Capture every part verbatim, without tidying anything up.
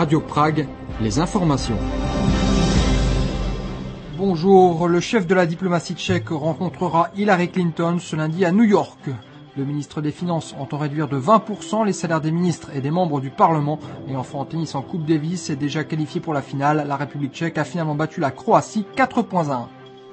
Radio Prague, les informations. Bonjour, le chef de la diplomatie tchèque rencontrera Hillary Clinton ce lundi à New York. Le ministre des Finances entend réduire de vingt pour cent les salaires des ministres et des membres du Parlement. Et enfin en tennis en Coupe Davis est déjà qualifié pour la finale. La République tchèque a finalement battu la Croatie quatre points à un.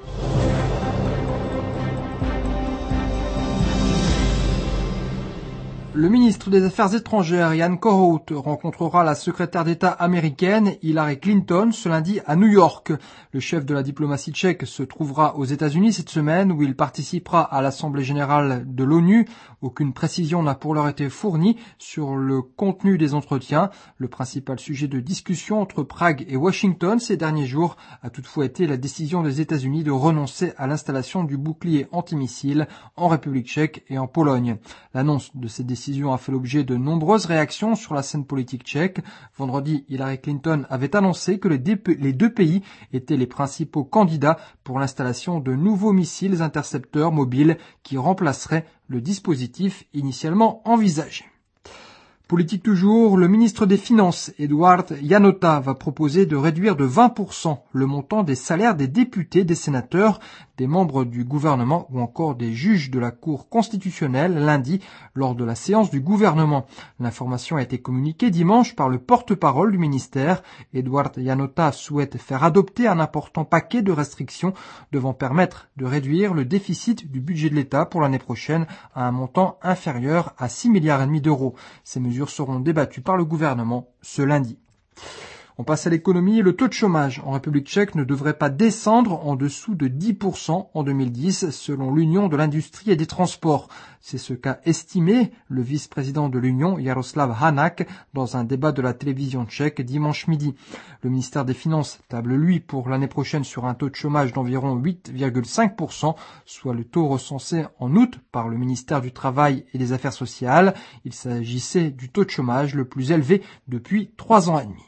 Le ministre des Affaires étrangères, Jan Kohout, rencontrera la secrétaire d'État américaine Hillary Clinton ce lundi à New York. Le chef de la diplomatie tchèque se trouvera aux États-Unis cette semaine où il participera à l'Assemblée générale de l'ONU. Aucune précision n'a pour l'heure été fournie sur le contenu des entretiens. Le principal sujet de discussion entre Prague et Washington ces derniers jours a toutefois été la décision des États-Unis de renoncer à l'installation du bouclier antimissile en République tchèque et en Pologne. L'annonce de ces décisions a fait l'objet de nombreuses réactions sur la scène politique tchèque. Vendredi, Hillary Clinton avait annoncé que les deux pays étaient les principaux candidats pour l'installation de nouveaux missiles intercepteurs mobiles qui remplaceraient le dispositif initialement envisagé. Politique toujours, le ministre des Finances, Eduard Janota, va proposer de réduire de vingt pour cent le montant des salaires des députés, des sénateurs, des membres du gouvernement ou encore des juges de la Cour constitutionnelle lundi lors de la séance du gouvernement. L'information a été communiquée dimanche par le porte-parole du ministère. Eduard Janota souhaite faire adopter un important paquet de restrictions devant permettre de réduire le déficit du budget de l'État pour l'année prochaine à un montant inférieur à six milliards et demi d'euros. Ces mesures seront débattues par le gouvernement ce lundi. On passe à l'économie. Le taux de chômage en République tchèque ne devrait pas descendre en dessous de dix pour cent en deux mille dix, selon l'Union de l'industrie et des transports. C'est ce qu'a estimé le vice-président de l'Union, Jaroslav Hanak, dans un débat de la télévision tchèque dimanche midi. Le ministère des Finances table, lui, pour l'année prochaine sur un taux de chômage d'environ huit virgule cinq pour cent, soit le taux recensé en août par le ministère du Travail et des Affaires sociales. Il s'agissait du taux de chômage le plus élevé depuis trois ans et demi.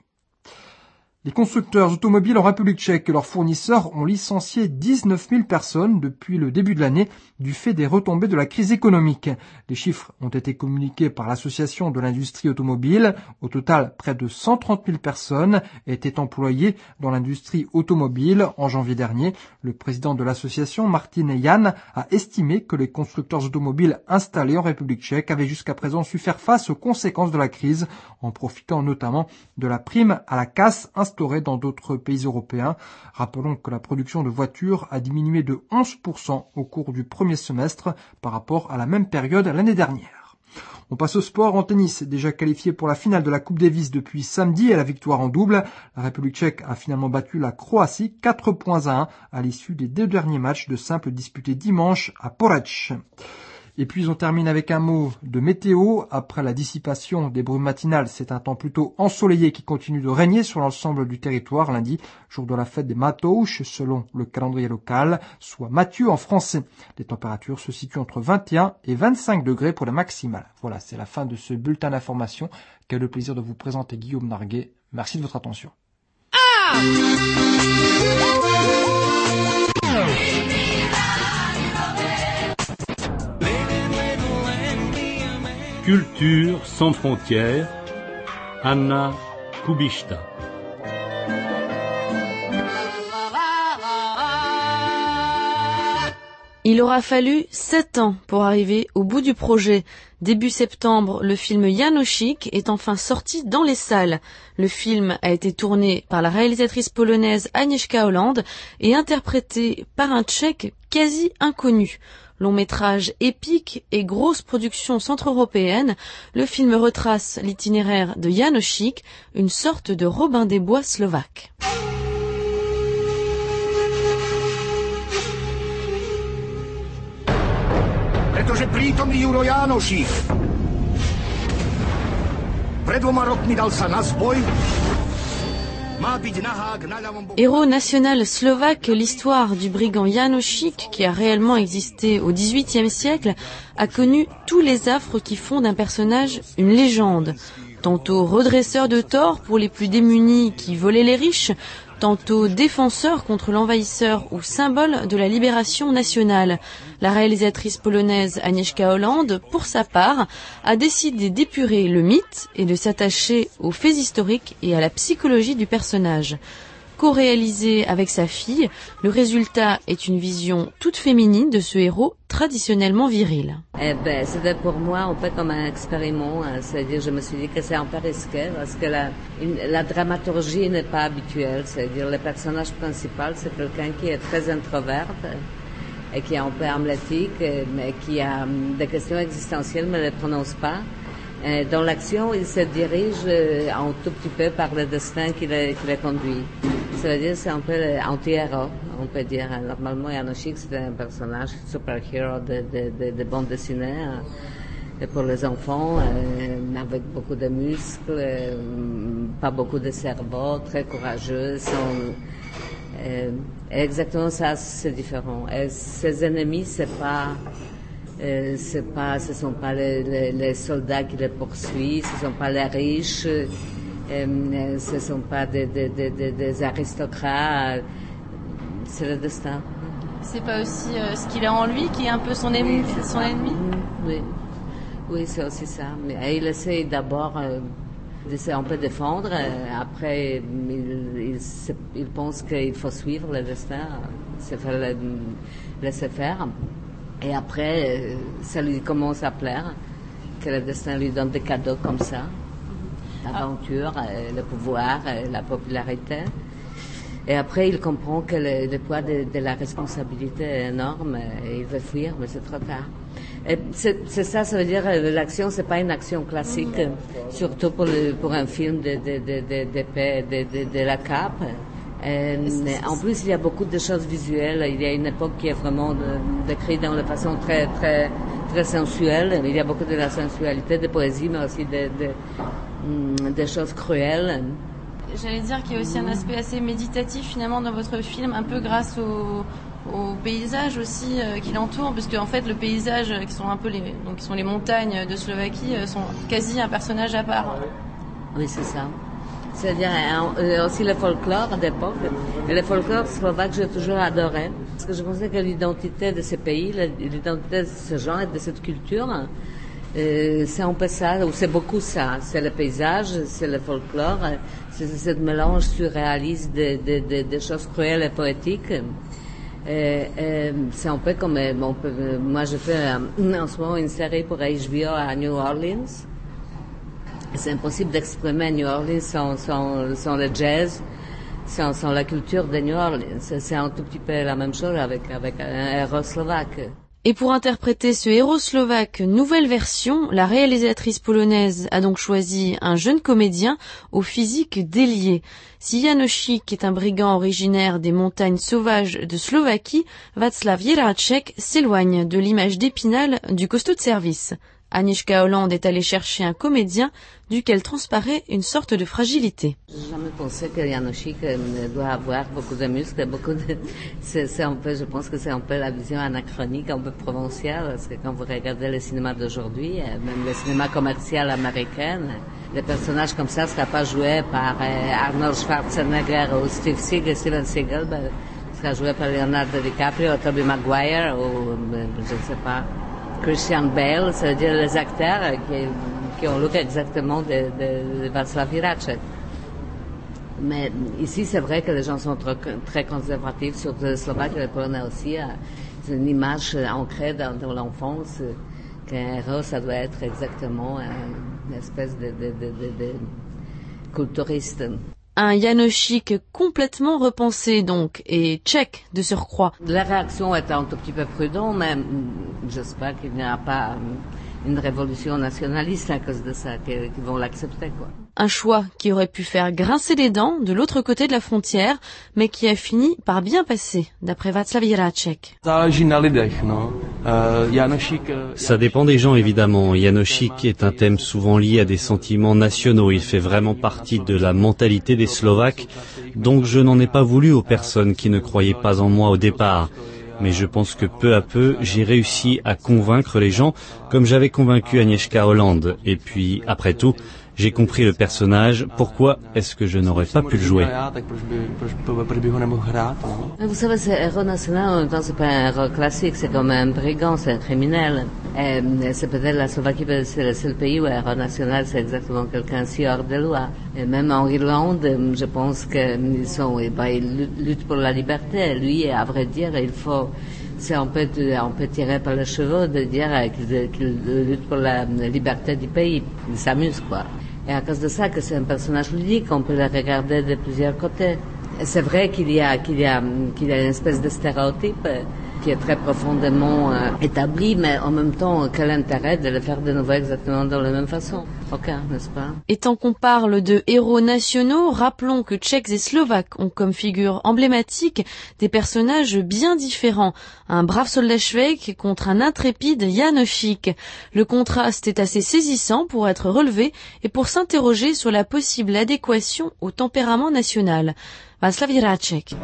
Les constructeurs automobiles en République tchèque et leurs fournisseurs ont licencié dix-neuf mille personnes depuis le début de l'année du fait des retombées de la crise économique. Les chiffres ont été communiqués par l'Association de l'industrie automobile. Au total, près de cent trente mille personnes étaient employées dans l'industrie automobile en janvier dernier. Le président de l'association, Martin Jan, a estimé que les constructeurs automobiles installés en République tchèque avaient jusqu'à présent su faire face aux conséquences de la crise en profitant notamment de la prime à la casse instaurée dans d'autres pays européens. Rappelons que la production de voitures a diminué de onze pour cent au cours du premier semestre par rapport à la même période l'année dernière. On passe au sport en tennis, déjà qualifié pour la finale de la Coupe Davis depuis samedi et la victoire en double. La République tchèque a finalement battu la Croatie quatre points à un à l'issue des deux derniers matchs de simple disputés dimanche à Poreč. Et puis on termine avec un mot de météo. Après la dissipation des brumes matinales, c'est un temps plutôt ensoleillé qui continue de régner sur l'ensemble du territoire lundi, jour de la fête des Matouches selon le calendrier local, soit Mathieu en français. Les températures se situent entre vingt et un et vingt-cinq degrés pour la maximale. Voilà, c'est la fin de ce bulletin d'information qu'a le plaisir de vous présenter Guillaume Narguet. Merci de votre attention. Ah Culture sans frontières, Anna Kubishta. Il aura fallu sept ans pour arriver au bout du projet. Début septembre, le film Jánošík est enfin sorti dans les salles. Le film a été tourné par la réalisatrice polonaise Agnieszka Holland et interprété par un Tchèque quasi inconnu. Long métrage épique et grosse production centre-européenne, le film retrace l'itinéraire de Jánošík, une sorte de Robin des Bois slovaque. Pretože prítomný Juro Jánošík pred dvoma rokmi dal sa na zboj. Héros national slovaque, l'histoire du brigand Jánošík, qui a réellement existé au dix-huitième siècle, a connu tous les affres qui font d'un personnage une légende. Tantôt redresseur de tort pour les plus démunis qui volaient les riches, tantôt défenseur contre l'envahisseur ou symbole de la libération nationale. La réalisatrice polonaise Agnieszka Holland, pour sa part, a décidé d'épurer le mythe et de s'attacher aux faits historiques et à la psychologie du personnage. Co-réalisé avec sa fille, le résultat est une vision toute féminine de ce héros traditionnellement viril. Eh ben, c'était pour moi un peu comme un expériment, c'est-à-dire je me suis dit que c'est un peu risqué parce que la, une, la dramaturgie n'est pas habituelle, c'est-à-dire le personnage principal c'est quelqu'un qui est très introvert et qui est un peu hamlétique, mais qui a des questions existentielles mais ne les prononce pas. Et dans l'action, il se dirige un tout petit peu par le destin qui le, qui le conduit. Ça veut dire c'est un peu anti-héros, on peut dire. Normalement, Jánošík, c'était un personnage super-héros de, de, de, de bande dessinée euh, pour les enfants, euh, avec beaucoup de muscles, euh, pas beaucoup de cerveau, très courageux. Sont, euh, exactement ça, c'est différent. Et ses ennemis, c'est pas... Euh, c'est pas, ce ne sont pas les, les, les soldats qui les poursuivent, ce ne sont pas les riches, euh, euh, ce ne sont pas des, des, des, des aristocrates, c'est le destin. C'est pas aussi euh, ce qu'il a en lui qui est un peu son ennemi, oui, son ennemi. Oui, oui, c'est aussi ça. Mais il essaie d'abord euh, de se un peu défendre, euh, après il, il, il pense qu'il faut suivre le destin, se faire le, laisser faire. Et après, ça lui commence à plaire, que le destin lui donne des cadeaux comme ça, l'aventure, le pouvoir, la popularité. Et après, il comprend que le, le poids de, de la responsabilité est énorme et il veut fuir, mais c'est trop tard. Et c'est, c'est ça, ça veut dire l'action, c'est pas une action classique, surtout pour, le, pour un film de, de, de, de, de, de, de, de la cape. Euh, en plus, il y a beaucoup de choses visuelles. Il y a une époque qui est vraiment décrite de, de façon très, très, très sensuelle. Il y a beaucoup de la sensualité, de poésie, mais aussi de, de, de choses cruelles. J'allais dire qu'il y a aussi un aspect assez méditatif finalement dans votre film, un peu grâce au, au paysage aussi euh, qui l'entoure, parce qu'en fait le paysage euh, qui sont un peu les, donc qui sont les montagnes de Slovaquie euh, sont quasi un personnage à part. Oui, c'est ça. C'est-à-dire euh, aussi le folklore d'époque. Et le folklore slovaque, j'ai toujours adoré. Parce que je pensais que l'identité de ce pays, l'identité de ce genre et de cette culture, euh, c'est un peu ça, ou c'est beaucoup ça. C'est le paysage, c'est le folklore, c'est ce mélange surréaliste de, de, de, de choses cruelles et poétiques. Et, et c'est un peu comme, bon, moi je fais en ce moment une série pour H B O à New Orleans. C'est impossible d'exprimer New Orleans sans, sans, sans le jazz, sans, sans la culture de New Orleans. C'est un tout petit peu la même chose avec, avec un héros slovaque. Et pour interpréter ce héros slovaque nouvelle version, la réalisatrice polonaise a donc choisi un jeune comédien au physique délié. Si Jánošík est un brigand originaire des montagnes sauvages de Slovaquie, Václav Jiráček s'éloigne de l'image d'Épinal du costaud de service. Agnieszka Holland est allée chercher un comédien duquel transparaît une sorte de fragilité. J'ai jamais pensé que Jánošík doit avoir beaucoup de muscles, beaucoup de... C'est, c'est un peu, je pense que c'est un peu la vision anachronique, un peu provinciale, parce que quand vous regardez le cinéma d'aujourd'hui, même le cinéma commercial américain, les personnages comme ça ne seraient pas joués par Arnold Schwarzenegger ou Steve Seagal, Steven Seagal, ben, sera joué par Leonardo DiCaprio, Tobey Maguire ou je ne sais pas. Christian Bale, c'est-à-dire les acteurs qui, qui ont le look exactement de, de, de Václav Jiráček. Mais ici, c'est vrai que les gens sont très, très conservatifs, surtout les Slovaques et les Polonais aussi. C'est une image ancrée dans, dans l'enfance qu'un héros, ça doit être exactement une espèce de, de, de, de, de culturiste. Un Jánošík complètement repensé donc, et tchèque de surcroît. La réaction est un tout petit peu prudente, mais j'espère qu'il n'y aura pas une révolution nationaliste à cause de ça, qu'ils vont l'accepter, quoi. Un choix qui aurait pu faire grincer les dents de l'autre côté de la frontière, mais qui a fini par bien passer, d'après Václav Jiráček. Ça dépend des gens, évidemment. Jánošík est un thème souvent lié à des sentiments nationaux. Il fait vraiment partie de la mentalité des Slovaques. Donc je n'en ai pas voulu aux personnes qui ne croyaient pas en moi au départ. Mais je pense que peu à peu, j'ai réussi à convaincre les gens, comme j'avais convaincu Agnieszka Holland. Et puis, après tout, J'ai compris le personnage, pourquoi est-ce que je n'aurais pas pu le jouer? Vous savez, ce héros national, en même temps, c'est pas un héros classique, c'est comme un brigand, c'est un criminel. Et c'est peut-être la Slovaquie, c'est le seul pays où un héros national, c'est exactement quelqu'un si hors de loi. Et même en Irlande, je pense qu'ils sont, et ben, ils luttent pour la liberté. Lui, à vrai dire, il faut, c'est un peu, un peu tiré par les cheveux de dire qu'il, qu'il lutte pour la liberté du pays. Il s'amuse, quoi. Et à cause de ça, que c'est un personnage ludique, on peut le regarder de plusieurs côtés. Et c'est vrai qu'il y a, qu'il y a, qu'il y a une espèce de stéréotype qui est très profondément euh, établi, mais en même temps, quel intérêt de le faire de nouveau exactement de la même façon? Aucun, n'est-ce pas? Et tant qu'on parle de héros nationaux, rappelons que Tchèques et Slovaques ont comme figure emblématique des personnages bien différents. Un brave soldat švejk contre un intrépide Jánošík. Le contraste est assez saisissant pour être relevé et pour s'interroger sur la possible adéquation au tempérament national. Václav Jiráček.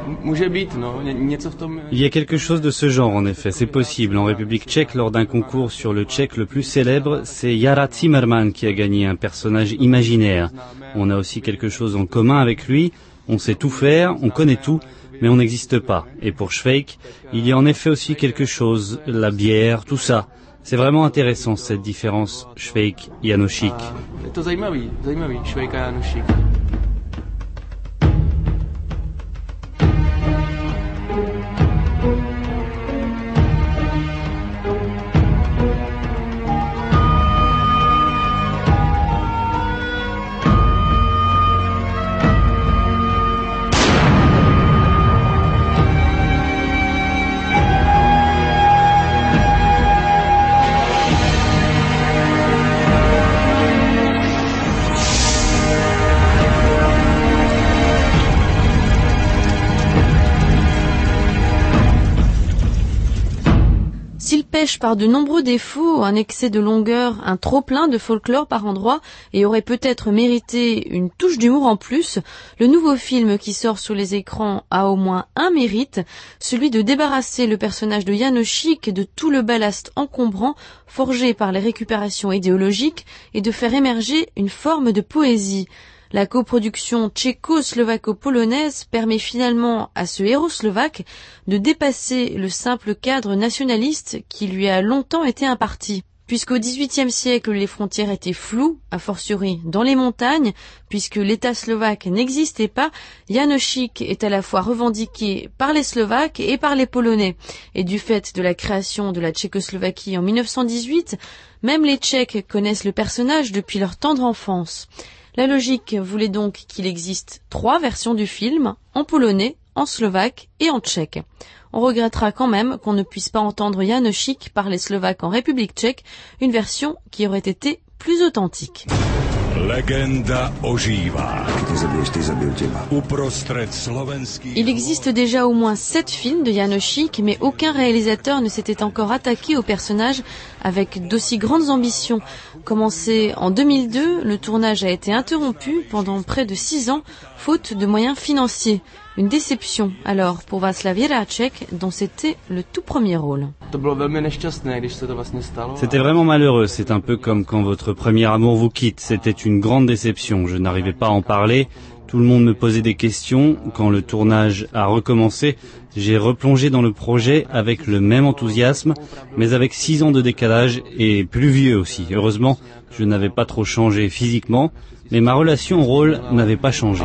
Il y a quelque chose de ce genre, en effet, c'est possible. En République tchèque, lors d'un concours sur le tchèque le plus célèbre, c'est Jara Zimmerman qui a gagné un personnage imaginaire. On a aussi quelque chose en commun avec lui, on sait tout faire, on connaît tout, mais on n'existe pas. Et pour Švejk, il y a en effet aussi quelque chose, la bière, tout ça. C'est vraiment intéressant cette différence Švejk-Jánošík. S'il pêche par de nombreux défauts, un excès de longueur, un trop-plein de folklore par endroits, et aurait peut-être mérité une touche d'humour en plus, le nouveau film qui sort sur les écrans a au moins un mérite, celui de débarrasser le personnage de Jánošík de tout le ballast encombrant forgé par les récupérations idéologiques et de faire émerger une forme de poésie. La coproduction tchéco-slovaco-polonaise permet finalement à ce héros slovaque de dépasser le simple cadre nationaliste qui lui a longtemps été imparti. Puisqu'au dix-huitième siècle, les frontières étaient floues, a fortiori dans les montagnes, puisque l'État slovaque n'existait pas, Jánošík est à la fois revendiqué par les Slovaques et par les Polonais. Et du fait de la création de la Tchécoslovaquie en mille neuf cent dix-huit, même les Tchèques connaissent le personnage depuis leur tendre enfance. La logique voulait donc qu'il existe trois versions du film, en polonais, en slovaque et en tchèque. On regrettera quand même qu'on ne puisse pas entendre Jánošík par les Slovaques en République tchèque, une version qui aurait été plus authentique. Legenda ožívá. Il existe déjà au moins sept films de Jánošík, mais aucun réalisateur ne s'était encore attaqué au personnage avec d'aussi grandes ambitions. Commencé en deux mille deux, le tournage a été interrompu pendant près de six ans, faute de moyens financiers. Une déception alors pour Václav Jiráček, dont c'était le tout premier rôle. C'était vraiment malheureux, c'est un peu comme quand votre premier amour vous quitte. C'était une grande déception, je n'arrivais pas à en parler, tout le monde me posait des questions. Quand le tournage a recommencé, j'ai replongé dans le projet avec le même enthousiasme, mais avec six ans de décalage et plus vieux aussi. Heureusement, je n'avais pas trop changé physiquement, mais ma relation au rôle n'avait pas changé.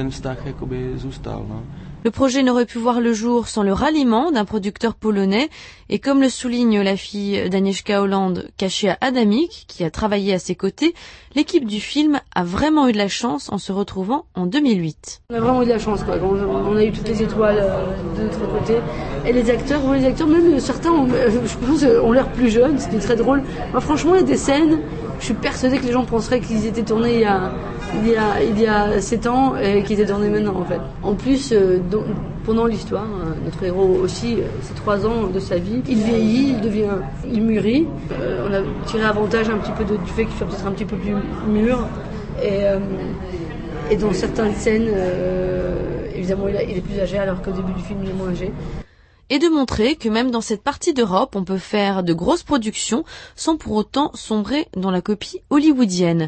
Le projet n'aurait pu voir le jour sans le ralliement d'un producteur polonais, et comme le souligne la fille d'Agnieszka Holland, Kasia Adamik, qui a travaillé à ses côtés, l'équipe du film a vraiment eu de la chance en se retrouvant en deux mille huit. On a vraiment eu de la chance, quoi. On, on a eu toutes les étoiles euh, de notre côté. Et les acteurs, bon, les acteurs, même certains, ont, je pense, ont l'air plus jeunes, c'était très drôle. Moi, franchement, il y a des scènes, je suis persuadée que les gens penseraient qu'ils étaient tournés il y a, il y a, il y a sept ans et qu'ils étaient tournés maintenant, en fait. En plus, euh, donc, pendant l'histoire, euh, notre héros aussi, euh, ces trois ans de sa vie, il vieillit, il devient, il mûrit. Euh, on a tiré avantage un petit peu de, du fait qu'il soit peut-être un petit peu plus mûr. Et, euh, et dans certaines scènes, euh, évidemment, il, a, il est plus âgé, alors qu'au début du film, il est moins âgé. Et de montrer que même dans cette partie d'Europe, on peut faire de grosses productions sans pour autant sombrer dans la copie hollywoodienne.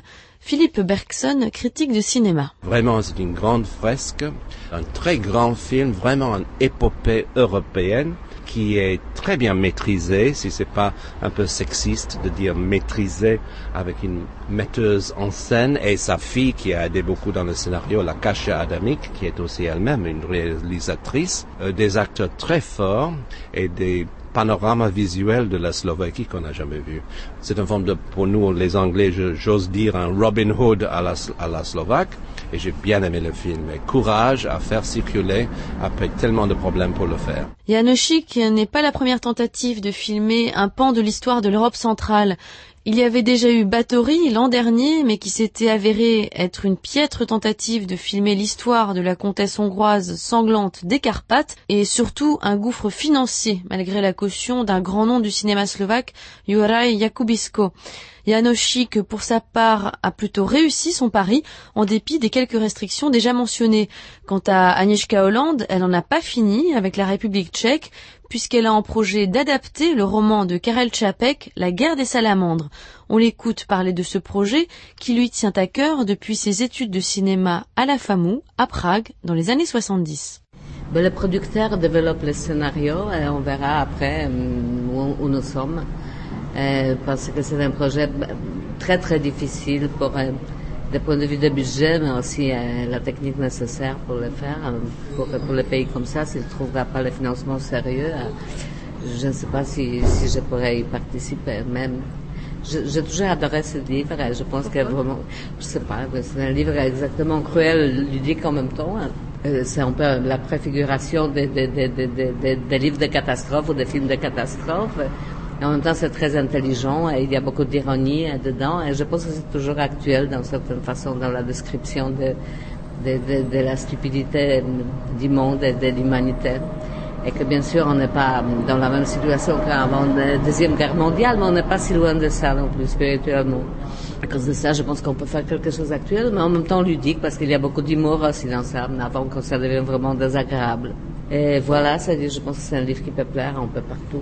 Philippe Bergson, critique de cinéma. Vraiment, c'est une grande fresque, un très grand film, vraiment une épopée européenne qui est très bien maîtrisée, si c'est pas un peu sexiste de dire maîtrisée, avec une metteuse en scène et sa fille qui a aidé beaucoup dans le scénario, la Kasia Adamik, qui est aussi elle-même une réalisatrice, euh, des acteurs très forts et des panorama visuel de la Slovaquie qu'on n'a jamais vu. C'est une forme de, pour nous les Anglais, je, j'ose dire un Robin Hood à la, à la Slovaque, et j'ai bien aimé le film. Et courage à faire circuler après tellement de problèmes pour le faire. Jánošík n'est pas la première tentative de filmer un pan de l'histoire de l'Europe centrale. Il y avait déjà eu Báthory l'an dernier, mais qui s'était avéré être une piètre tentative de filmer l'histoire de la comtesse hongroise sanglante des Carpates, et surtout un gouffre financier, malgré la caution d'un grand nom du cinéma slovaque, Juraj Jakubisko. Jánošík, pour sa part, a plutôt réussi son pari, en dépit des quelques restrictions déjà mentionnées. Quant à Agnieszka Holland, elle n'en a pas fini avec la République tchèque, puisqu'elle a en projet d'adapter le roman de Karel Čapek, La guerre des salamandres. On l'écoute parler de ce projet qui lui tient à cœur depuis ses études de cinéma à la FAMU, à Prague, dans les années soixante-dix. Ben, le producteur développe le scénario et on verra après où, où nous sommes. Euh, parce que c'est un projet très très difficile pour euh, du point de vue de budget, mais aussi euh, la technique nécessaire pour le faire. Euh, pour, pour les pays comme ça, s'il ne trouvera pas le financement sérieux, euh, je ne sais pas si, si je pourrais y participer. Même, je, j'ai toujours adoré ce livre et je pense que vraiment, je sais pas, c'est un livre exactement cruel, ludique en même temps. Euh, c'est un peu la préfiguration des de, de, de, de, de, de livres de catastrophe ou des films de catastrophe. Et en même temps, c'est très intelligent et il y a beaucoup d'ironie dedans. Et je pense que c'est toujours actuel, d'une certaine façon, dans la description de, de, de, de la stupidité du monde et de l'humanité. Et que bien sûr, on n'est pas dans la même situation qu'avant la Deuxième Guerre mondiale, mais on n'est pas si loin de ça non plus, spirituellement. À cause de ça, je pense qu'on peut faire quelque chose d'actuel, mais en même temps ludique, parce qu'il y a beaucoup d'humour aussi dans ça, avant que ça devienne vraiment désagréable. Et voilà, c'est-à-dire, je pense que c'est un livre qui peut plaire un peu partout.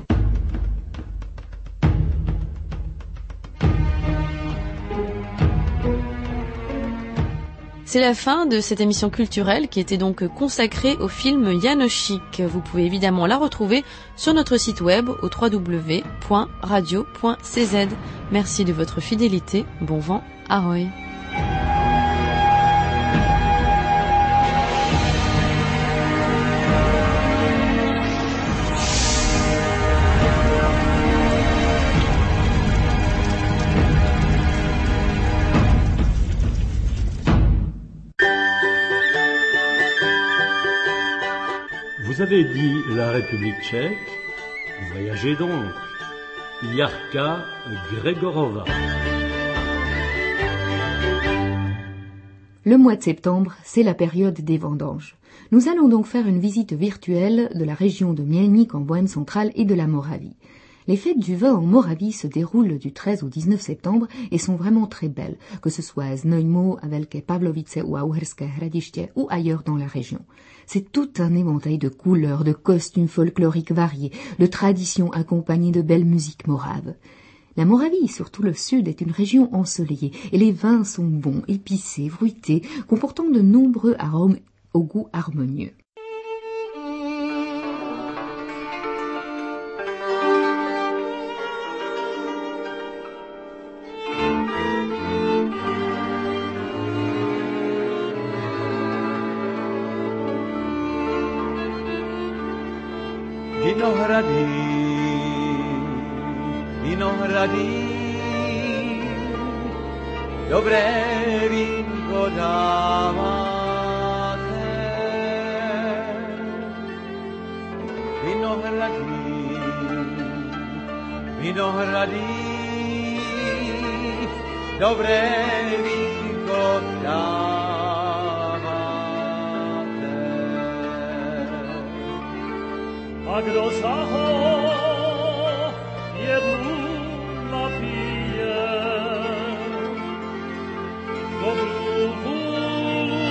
C'est la fin de cette émission culturelle qui était donc consacrée au film Jánošík. Vous pouvez évidemment la retrouver sur notre site web au w w w point radio point c z. Merci de votre fidélité. Bon vent, ahoj. Vous avez dit la République tchèque, voyagez donc. Jarka Gregorova. Le mois de septembre, c'est la période des vendanges. Nous allons donc faire une visite virtuelle de la région de Mělník en Bohême centrale et de la Moravie. Les fêtes du vin en Moravie se déroulent du treize au dix-neuf septembre et sont vraiment très belles, que ce soit à Znojmo, à Velké Pavlovice ou à Uherské Hradiště ou ailleurs dans la région. C'est tout un éventail de couleurs, de costumes folkloriques variés, de traditions accompagnées de belles musiques moraves. La Moravie, surtout le sud, est une région ensoleillée et les vins sont bons, épicés, fruités, comportant de nombreux arômes au goût harmonieux. Vinohrady, vinohrady, dobré vínko dáváte. Vinohrady, vinohrady, dobré vínko dáváte. A kdo sa ho jednu napije, dobrú vúlu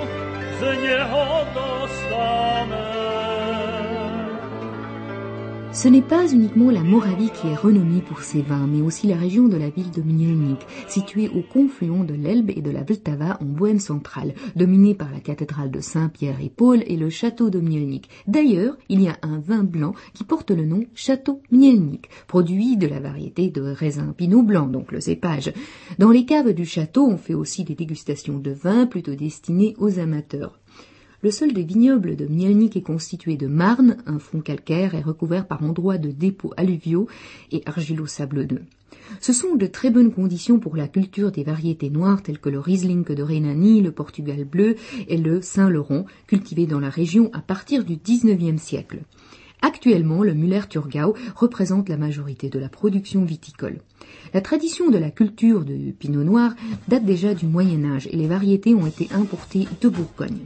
z neho dostane. Ce n'est pas uniquement la Moravie qui est renommée pour ses vins, mais aussi la région de la ville de Mělník, située au confluent de l'Elbe et de la Vltava en Bohême centrale, dominée par la cathédrale de Saint-Pierre et Paul et le château de Mělník. D'ailleurs, il y a un vin blanc qui porte le nom Château Mělník, produit de la variété de raisin pinot blanc, donc le cépage. Dans les caves du château, on fait aussi des dégustations de vins plutôt destinées aux amateurs. Le sol des vignobles de Mělník est constitué de marne, un fond calcaire est recouvert par endroits de dépôts alluviaux et argilo-sablonneux. Ce sont de très bonnes conditions pour la culture des variétés noires telles que le Riesling de Rhénanie, le Portugal bleu et le Saint-Laurent, cultivés dans la région à partir du dix-neuvième siècle. Actuellement, le Müller-Thurgau représente la majorité de la production viticole. La tradition de la culture de pinot noir date déjà du Moyen-Âge et les variétés ont été importées de Bourgogne.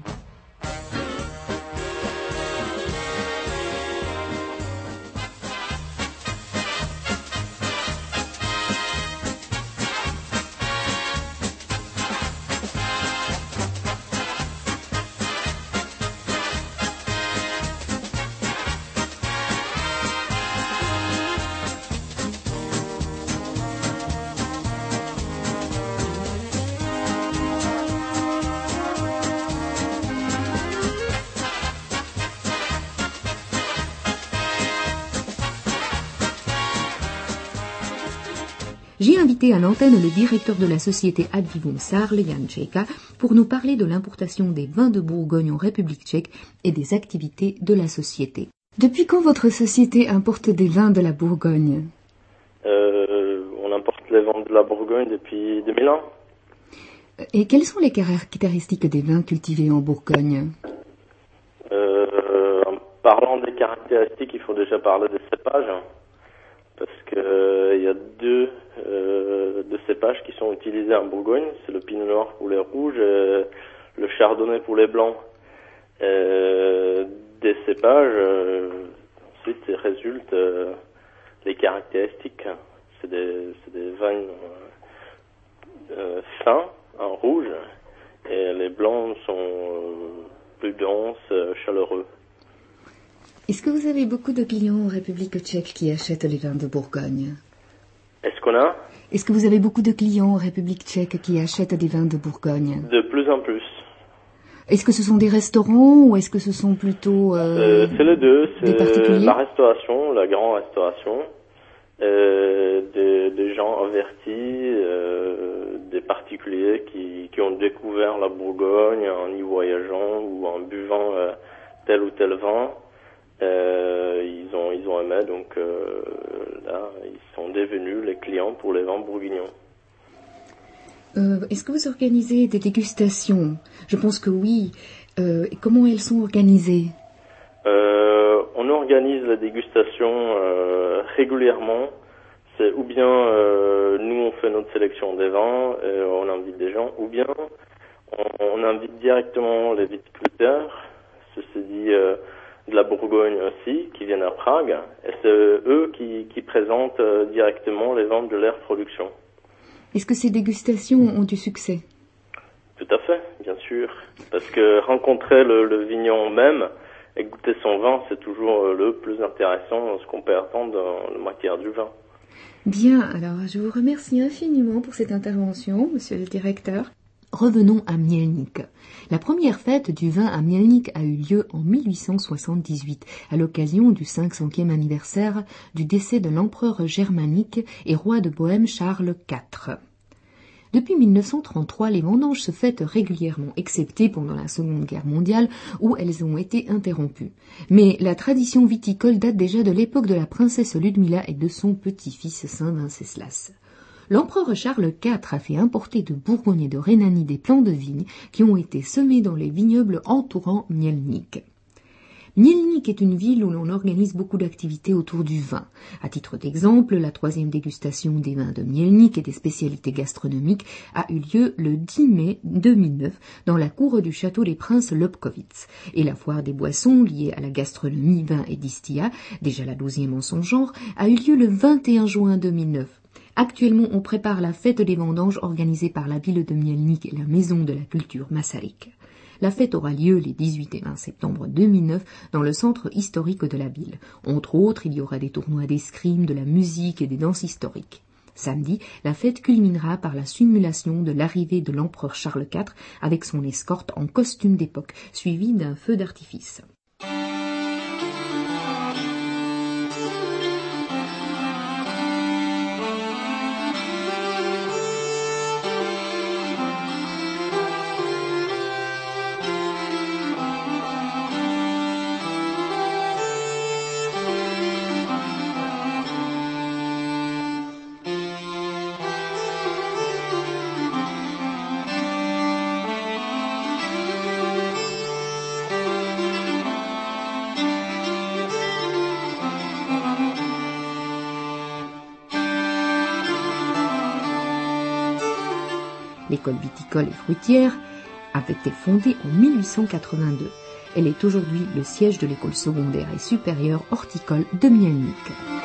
J'ai invité à l'antenne le directeur de la société Advivon Sarl, Jan Čejka, pour nous parler de l'importation des vins de Bourgogne en République tchèque et des activités de la société. Depuis quand votre société importe des vins de la Bourgogne ? euh, On importe les vins de la Bourgogne depuis deux mille un. Et quelles sont les caractéristiques des vins cultivés en Bourgogne ? euh, En parlant des caractéristiques, il faut déjà parler des cépages. Parce qu'il euh, y a deux, euh, deux cépages qui sont utilisés en Bourgogne. C'est le pinot noir pour les rouges et le chardonnay pour les blancs. Euh, des cépages, euh, ensuite résultent euh, les caractéristiques. C'est des, c'est des vins euh, euh, fins en rouge et les blancs sont euh, plus denses, euh, chaleureux. Est-ce que vous avez beaucoup de clients en République tchèque qui achètent les vins de Bourgogne ? Est-ce qu'on a ? Est-ce que vous avez beaucoup de clients en République tchèque qui achètent des vins de Bourgogne ? De plus en plus. Est-ce que ce sont des restaurants ou est-ce que ce sont plutôt euh, euh, C'est les deux. C'est la restauration, la grande restauration, euh, des, des gens avertis, euh, des particuliers qui, qui ont découvert la Bourgogne en y voyageant ou en buvant euh, tel ou tel vin. Euh, ils ont ils ont aimé, donc euh, là ils sont devenus les clients pour les vins bourguignons. Euh, est-ce que vous organisez des dégustations ? Je pense que oui. Euh, comment elles sont organisées ? euh, On organise la dégustation euh, régulièrement. C'est ou bien euh, nous on fait notre sélection des vins et on invite des gens, ou bien on, on invite directement les viticulteurs. Ceci dit. Euh, de la Bourgogne aussi, qui viennent à Prague, et c'est eux qui, qui présentent euh, directement les vins de leur production. Est-ce que ces dégustations ont du succès ? Tout à fait, bien sûr, parce que rencontrer le, le vigneron même et goûter son vin, c'est toujours euh, le plus intéressant dans ce qu'on peut attendre dans la matière du vin. Bien, alors je vous remercie infiniment pour cette intervention, monsieur le directeur. Revenons à Mělník. La première fête du vin à Mělník a eu lieu en mille huit cent soixante-dix-huit, à l'occasion du cinq centième anniversaire du décès de l'empereur germanique et roi de Bohême Charles quatre. Depuis mille neuf cent trente-trois, les vendanges se fêtent régulièrement, excepté pendant la Seconde Guerre mondiale, où elles ont été interrompues. Mais la tradition viticole date déjà de l'époque de la princesse Ludmilla et de son petit-fils Saint Venceslas. L'empereur Charles quatre a fait importer de Bourgogne et de Rhénanie des plants de vigne qui ont été semés dans les vignobles entourant Mělník. Mělník est une ville où l'on organise beaucoup d'activités autour du vin. À titre d'exemple, la troisième dégustation des vins de Mělník et des spécialités gastronomiques a eu lieu le dix mai deux mille neuf dans la cour du château des Princes Lobkowicz. Et la foire des boissons liée à la gastronomie, vin et distillat, déjà la douzième en son genre, a eu lieu le vingt et un juin deux mille neuf. Actuellement, on prépare la fête des vendanges organisée par la ville de Mělník et la maison de la culture Masaryk. La fête aura lieu les dix-huit et vingt septembre deux mille neuf dans le centre historique de la ville. Entre autres, il y aura des tournois d'escrime, de la musique et des danses historiques. Samedi, la fête culminera par la simulation de l'arrivée de l'empereur Charles quatre avec son escorte en costume d'époque, suivi d'un feu d'artifice. L'école viticole et fruitière avait été fondée en mille huit cent quatre-vingt-deux. Elle est aujourd'hui le siège de l'école secondaire et supérieure horticole de Mielnik.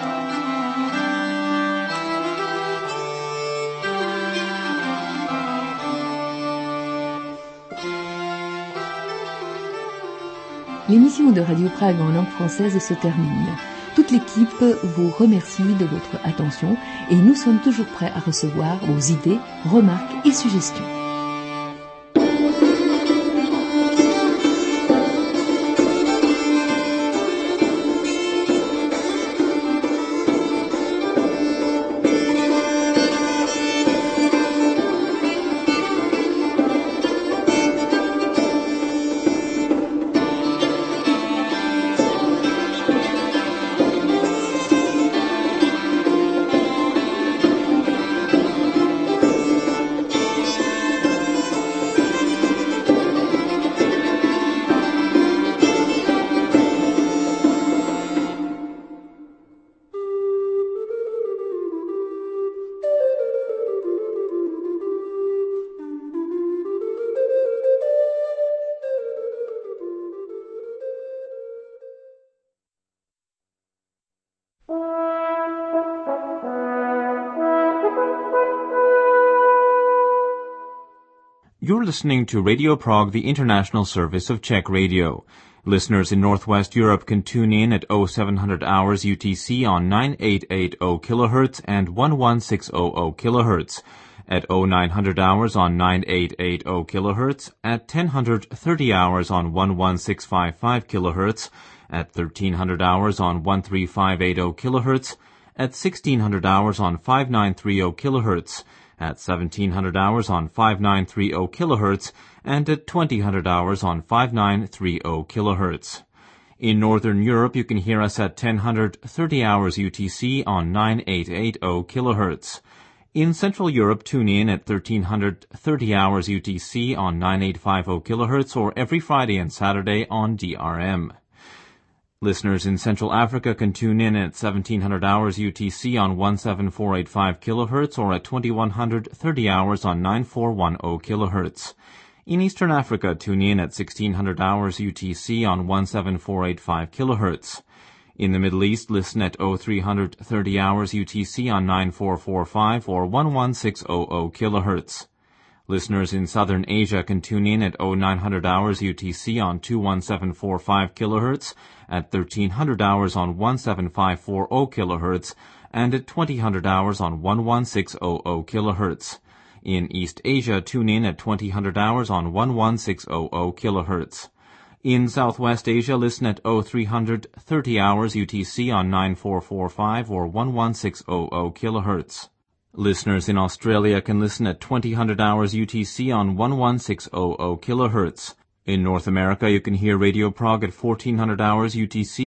L'émission de Radio Prague en langue française se termine. Toute l'équipe vous remercie de votre attention et nous sommes toujours prêts à recevoir vos idées, remarques et suggestions. You're listening to Radio Prague, the international service of Czech Radio. Listeners in Northwest Europe can tune in at oh seven hundred hours U T C on nine eight eight zero kilohertz and eleven six hundred kilohertz, at oh nine hundred hours on nine eight eight zero kilohertz, at ten thirty hours on eleven six five five kilohertz, at thirteen hundred hours on thirteen five eight zero kilohertz, at sixteen hundred hours on fifty-nine thirty kilohertz, at seventeen hundred hours on fifty-nine thirty kilohertz, and at twenty hundred hours on fifty-nine thirty kilohertz. In Northern Europe, you can hear us at ten thirty hours U T C on nine eight eight zero kilohertz. In Central Europe, tune in at thirteen thirty hours U T C on nine eight five zero kilohertz or every Friday and Saturday on D R M. Listeners in Central Africa can tune in at seventeen hundred hours U T C on seventeen four eight five kilohertz or at twenty-one thirty hours on nine four one zero kilohertz. In Eastern Africa, tune in at sixteen hundred hours U T C on seventeen four eight five kilohertz. In the Middle East, listen at three thirty hours U T C on nine four four five or eleven six hundred kilohertz. Listeners in Southern Asia can tune in at nine hundred hours U T C on two one seven four five kilohertz, at thirteen hundred hours on seventeen five four zero kilohertz, and at twenty hundred hours on eleven six hundred kilohertz. In East Asia, tune in at twenty hundred hours on eleven six hundred kilohertz. In Southwest Asia, listen at three thirty hours U T C on nine four four five or eleven six hundred kilohertz. Listeners in Australia can listen at twenty hundred hours U T C on eleven six hundred kilohertz. In North America, you can hear Radio Prague at fourteen hundred hours U T C